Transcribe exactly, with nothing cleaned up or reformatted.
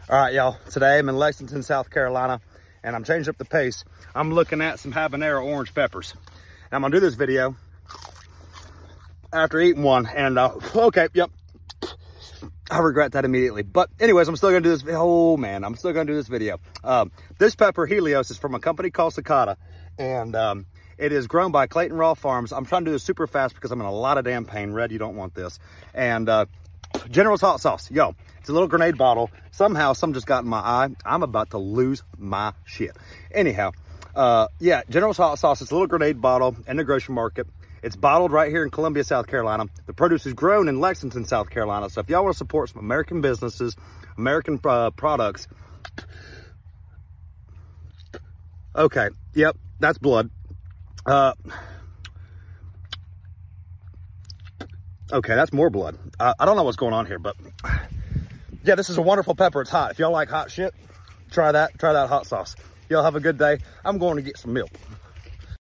All right, y'all, today I'm in Lexington, South Carolina, and I'm changing up the pace. I'm looking at some habanero orange peppers. And I'm gonna do this video after eating one, and uh, okay, yep, I regret that immediately. But anyways, I'm still gonna do this, oh man, I'm still gonna do this video. Um, this pepper, Helios, is from a company called Sakata, and um, it is grown by Clayton Raw Farms. I'm trying to do this super fast because I'm in a lot of damn pain. Red, you don't want this. And uh, General's hot sauce, yo, it's a little grenade bottle. Somehow, some just got in my eye. I'm about to lose my shit. Anyhow, uh, yeah, General's hot sauce. It's a little grenade bottle in the grocery market. It's bottled right here in Columbia, South Carolina. The produce is grown in Lexington, South Carolina. So if y'all want to support some American businesses, American uh, products. Okay, yep, that's blood. Uh, okay, that's more blood. Uh, I don't know what's going on here, but yeah, this is a wonderful pepper. It's hot. If y'all like hot shit, try that. Try that hot sauce. Y'all have a good day. I'm going to get some milk.